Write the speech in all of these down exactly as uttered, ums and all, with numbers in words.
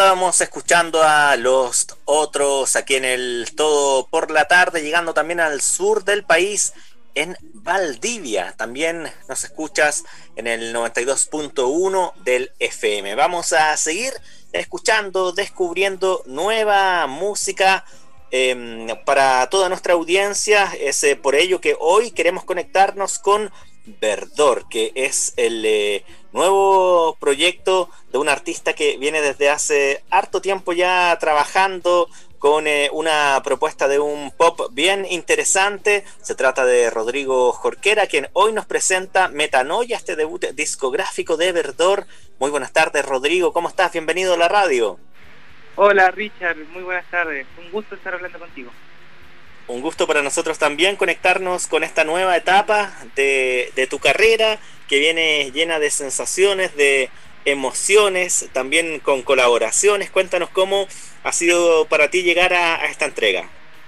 estábamos escuchando a Los Otros aquí en el Todo por la Tarde, llegando también al sur del país, en Valdivia. También nos escuchas en el noventa y dos punto uno del F M. Vamos a seguir escuchando, descubriendo nueva música eh, para toda nuestra audiencia. Es eh, por ello que hoy queremos conectarnos con Verdor, que es el eh, nuevo proyecto de un artista que viene desde hace harto tiempo ya trabajando con eh, una propuesta de un pop bien interesante. Se trata de Rodrigo Jorquera, quien hoy nos presenta Metanoia, este debut discográfico de Verdor. Muy buenas tardes, Rodrigo, ¿cómo estás? Bienvenido a la radio. Hola, Richard, muy buenas tardes, un gusto estar hablando contigo. Un gusto para nosotros también conectarnos con esta nueva etapa de, de tu carrera, que viene llena de sensaciones, de emociones, también con colaboraciones. Cuéntanos cómo ha sido para ti llegar a, a esta entrega.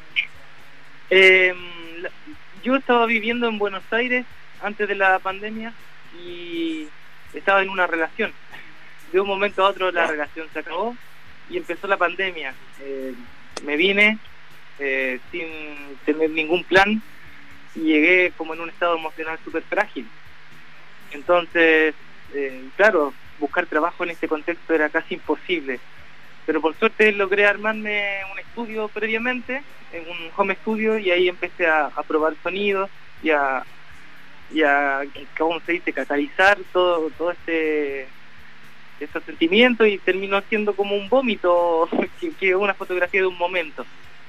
Eh, yo estaba viviendo en Buenos Aires antes de la pandemia y estaba en una relación. De un momento a otro la relación se acabó y empezó la pandemia. Eh, me vine Eh, sin tener ningún plan y llegué como en un estado emocional súper frágil. Entonces, eh, claro, buscar trabajo en este contexto era casi imposible, pero por suerte logré armarme un estudio previamente, en un home studio, y ahí empecé a, a probar sonidos y a, y a, ¿cómo se dice?, catalizar todo, todo este estos sentimientos, y terminó siendo como un vómito, que, que es una fotografía de un momento.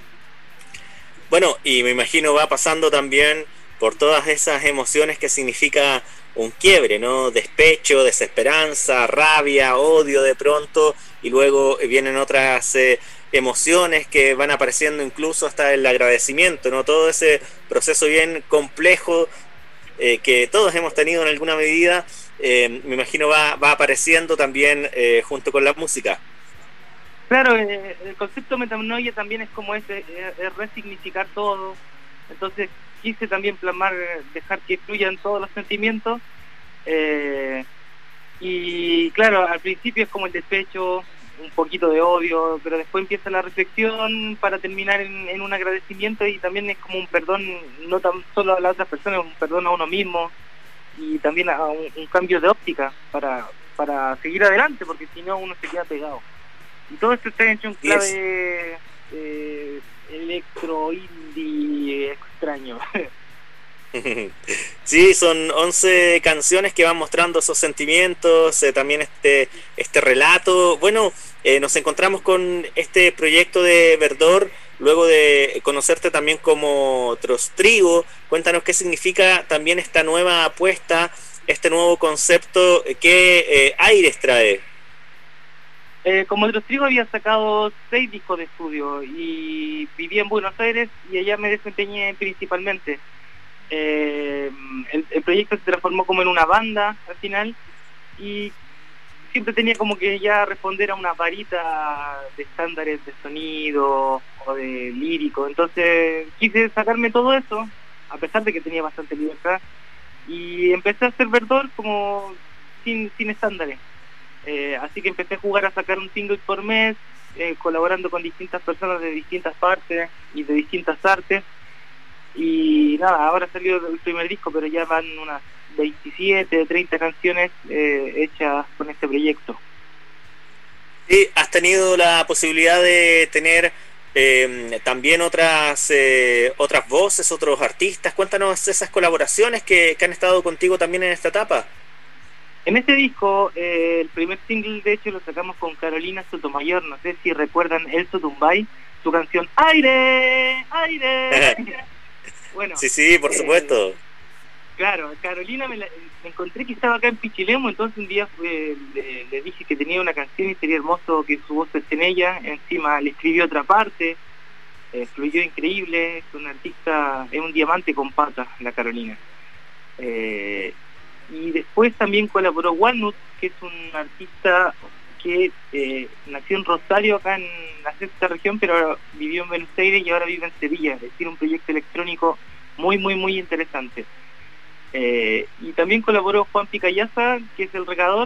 Bueno, y me imagino va pasando también por todas esas emociones que significa un quiebre, ¿no? Despecho, desesperanza, rabia, odio de pronto, y luego vienen otras eh, emociones que van apareciendo incluso hasta el agradecimiento, ¿no? Todo ese proceso bien complejo eh, que todos hemos tenido en alguna medida, eh, me imagino va, va apareciendo también eh, junto con la música. Claro, eh, el concepto metanoia también es como ese, es, es resignificar todo. Entonces quise también plasmar, dejar que fluyan todos los sentimientos. Eh, y claro, al principio es como el despecho, un poquito de odio, pero después empieza la reflexión para terminar en, en un agradecimiento, y también es como un perdón, no tan solo a las otras personas, un perdón a uno mismo, y también a un, un cambio de óptica para, para seguir adelante, porque si no uno se queda pegado. Y todo esto está hecho en clave eh, electro, indie, extraño. Sí, son once canciones que van mostrando esos sentimientos, eh, también este este relato. Bueno, eh, nos encontramos con este proyecto de Verdor, luego de conocerte también como Trostrigo. Cuéntanos qué significa también esta nueva apuesta, este nuevo concepto, qué eh, aires trae. Eh, como Trostrigo había sacado seis discos de estudio y vivía en Buenos Aires, y allá me desempeñé principalmente. Eh, el, el proyecto se transformó como en una banda al final, y siempre tenía como que ya responder a una varita de estándares de sonido o de lírico. Entonces quise sacarme todo eso, a pesar de que tenía bastante libertad, y empecé a hacer Verdor como sin, sin estándares. Eh, así que empecé a jugar a sacar un single por mes, eh, colaborando con distintas personas de distintas partes y de distintas artes. Y nada, ahora salió el primer disco, pero ya van unas veintisiete, treinta canciones eh, hechas con este proyecto. Sí, has tenido la posibilidad de tener eh, también otras eh, otras voces, otros artistas. Cuéntanos esas colaboraciones que, que han estado contigo también en esta etapa. En este disco, eh, el primer single de hecho lo sacamos con Carolina Sotomayor. No sé si recuerdan El Sotumbay, su canción Aire, Aire. Bueno, sí, sí, por eh, supuesto. Claro, Carolina me, la, me encontré que estaba acá en Pichilemu, entonces un día fue, le, le dije que tenía una canción y sería hermoso que su voz esté en ella. Encima le escribió otra parte, eh, fluyó increíble. Es una artista, es un diamante con patas la Carolina. Eh, y después también colaboró Walnut, que es un artista que eh, nació en Rosario, acá en la sexta región, pero vivió en Buenos Aires y ahora vive en Sevilla. Es decir, un proyecto electrónico muy, muy, muy interesante. Eh, y también colaboró Juan Picayaza, que es el regador.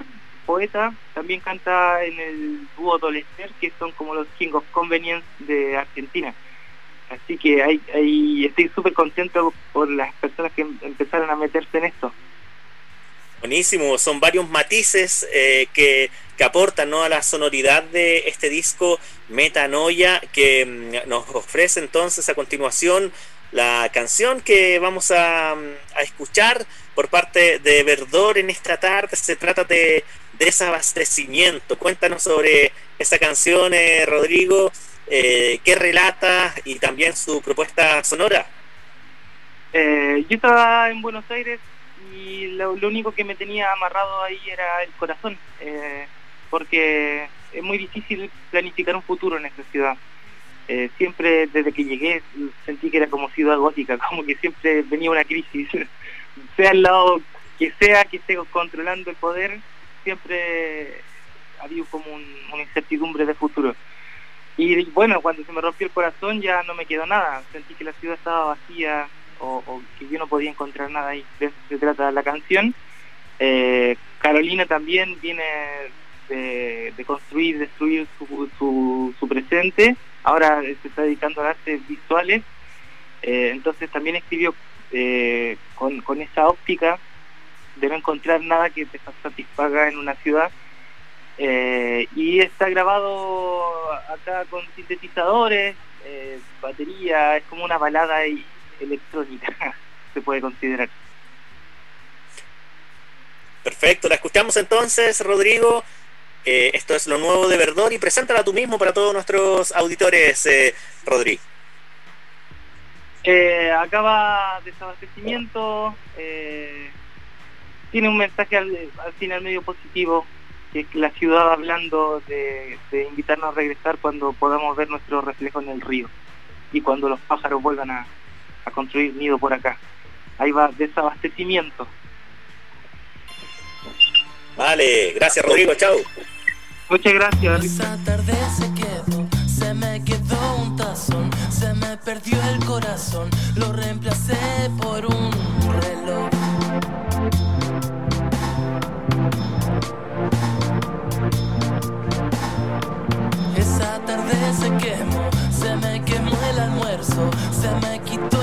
poeta, también canta en el dúo Dolester, que son como los King of Convenience de Argentina. Así que hay, hay, estoy súper contento por las personas que empezaron a meterse en esto. Buenísimo, son varios matices eh, que, que aportan, ¿no?, a la sonoridad de este disco Metanoia, que mm, nos ofrece entonces a continuación la canción que vamos a, a escuchar por parte de Verdor en esta tarde. Se trata de desabastecimiento. Cuéntanos sobre esa canción, eh, Rodrigo, eh, qué relata y también su propuesta sonora. Eh, yo estaba en Buenos Aires y lo, lo único que me tenía amarrado ahí era el corazón, eh, porque es muy difícil planificar un futuro en esta ciudad. Eh, siempre desde que llegué sentí que era como ciudad gótica, como que siempre venía una crisis, sea el lado que sea que esté controlando el poder, siempre había como un, una incertidumbre de futuro. Y bueno, cuando se me rompió el corazón ya no me quedó nada, sentí que la ciudad estaba vacía, O, o que yo no podía encontrar nada ahí. De eso se trata la canción. eh, Carolina también viene de, de construir, destruir su, su, su presente, ahora se está dedicando a artes visuales, eh, entonces también escribió eh, con, con esa óptica de no encontrar nada que te satisfaga en una ciudad, eh, y está grabado acá con sintetizadores, eh, batería, es como una balada y electrónica, se puede considerar. Perfecto, la escuchamos entonces, Rodrigo. Eh, esto es lo nuevo de Verdor, y preséntala tú mismo para todos nuestros auditores, eh, Rodrigo. Eh, acaba desabastecimiento, eh, tiene un mensaje al, al final medio positivo, que es la ciudad hablando de, de invitarnos a regresar cuando podamos ver nuestro reflejo en el río y cuando los pájaros vuelvan a a construir nido por acá. Ahí va, desabastecimiento. Vale, gracias, Rodrigo, chao. Muchas gracias. Esa tarde se quedó, se me quedó un tazón, se me perdió el corazón, lo reemplacé por un reloj. Esa tarde se quemó, se me quemó el almuerzo, se me quitó